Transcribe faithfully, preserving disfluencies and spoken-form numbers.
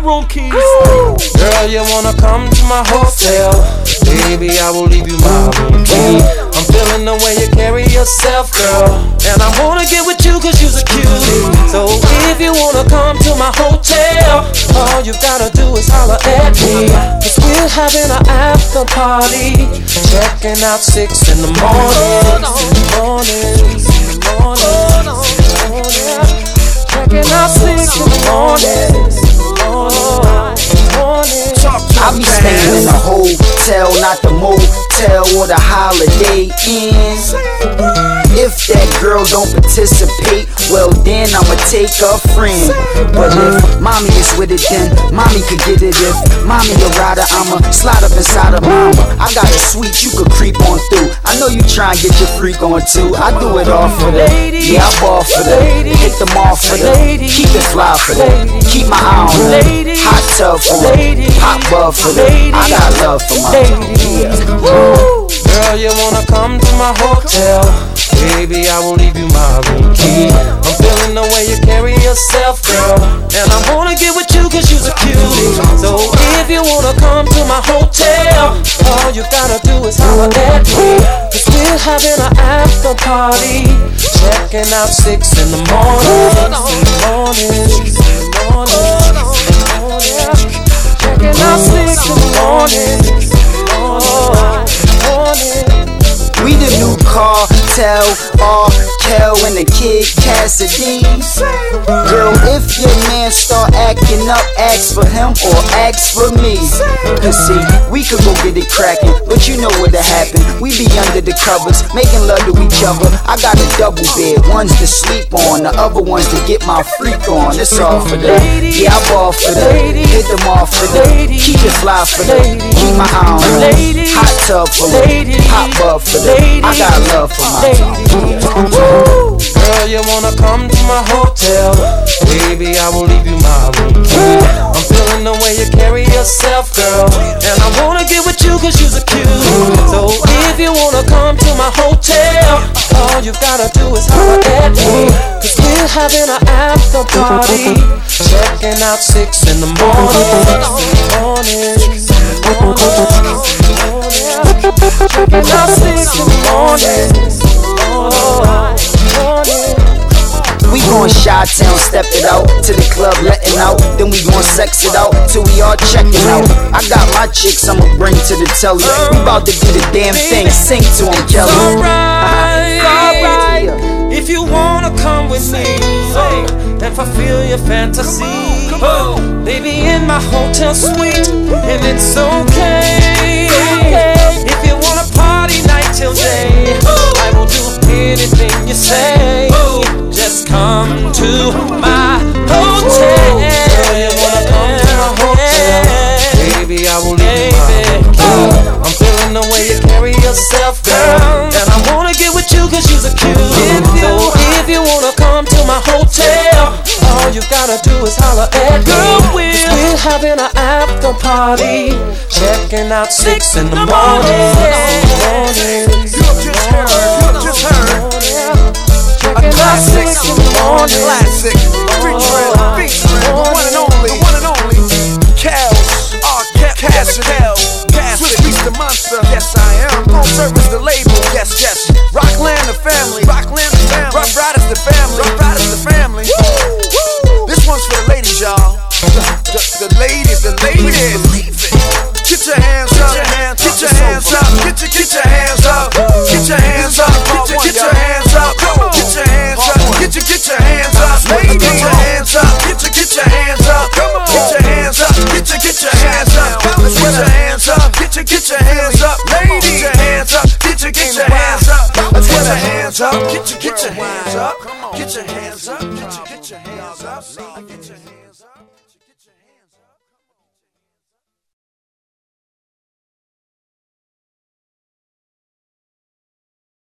room keys. Girl, you wanna come to my hotel? Baby, I will leave you my room key. I'm feeling the way you carry yourself, girl, and I wanna get with you cause you's a cutie. So if you wanna come to my hotel, all you gotta do is holler at me. Cause we're having an after party, checking out six in the morning. Morning, morning, morning. Checking out six in the morning. I be staying in a hotel, not the motel or the Holiday Inn. If that girl don't participate, well then I'ma take a friend. But if mommy is with it, then mommy could get it. If mommy a rider, I'ma slide up inside of mama. I got a suite you could creep on through. I know you try and get your freak on too. I do it all for them. Yeah, I ball for them. Hit them off for them. Keep it fly for them. Keep my eye on them. Hot tub for them. Hot bub for them. I got love for my yeah. Girl, you wanna come to my hotel? Baby, I will leave you my room key. I'm feeling the way you carry yourself, girl, and I wanna get with you cause you's a cutie. So if you wanna come to my hotel, all you gotta do is holler at me. Cause we're having an after party, checking out six in the morning. Morning, morning, morning. Checking out six in the morning. Morning. We the new cartel, R. Kel and the Kid Cassidy. Girl, if your man start acting up, ask for him or ask for me. Cause see, we could go get it crackin', but you know what'll happen. We be under the covers, making love to each other. I got a double bed, one's to sleep on, the other one's to get my freak on. It's all for them. Yeah, I ball for them. Hit them off for them. Keep it fly for them. Keep my eye on them. Hot tub for them. Hot bub for them. I got love for my yeah. Girl, you wanna come to my hotel? Baby, I will leave you my room key. I'm feeling the way you carry yourself, girl, and I wanna get with you cause you's a cutie. So if you wanna come to my hotel, all you gotta do is holler at me. Cause we're having an after party, checking out six in the morning. Morning, morning, checking out six in the morning. We gon' Chi-Town, step it out to the club, letting out. Then we gon' sex it out till we all checking out. I got my chicks I'ma bring to the telly. We bout to do the damn thing, sing to 'em, Kelly. Alright, alright. If you wanna come with me and fulfill your fantasy, baby, in my hotel suite, and it's okay. If you wanna party night till day, I will do anything you say. Just come to my hotel. Girl, you wanna come to my hotel? Baby, I will leave you my key. I'm feeling the way you carry yourself, girl, and I wanna get with you cause you's a cutie. So if you wanna come to my hotel, all you gotta do is holler at me. Cause we're having an after party, checking out six in the morning. Morning, Classic, classic, featuring, featuring the one and only, the one and only Kels, R. Cassidy, Swiss Beast the Monster. Yes, I am. Full service the label. Yes, yes. Rockland the family, Rockland the family, Rough Riders the family, Rough Riders the family. This one's for the ladies, y'all. The, the, the ladies, the ladies. Believe it. Get your hands up, get your hands up, get your get your hands up, get your hands up, get your get your hands up, get your hands up, get your get your hands up, get your hands up, get your get your hands up, get your hands up, get your get your hands up, get your hands up, get your get your hands up, ladies, get your hands up, get your get your hands up, get your hands up, get your get your hands up, get your hands up, get your get your hands up, get your hands up.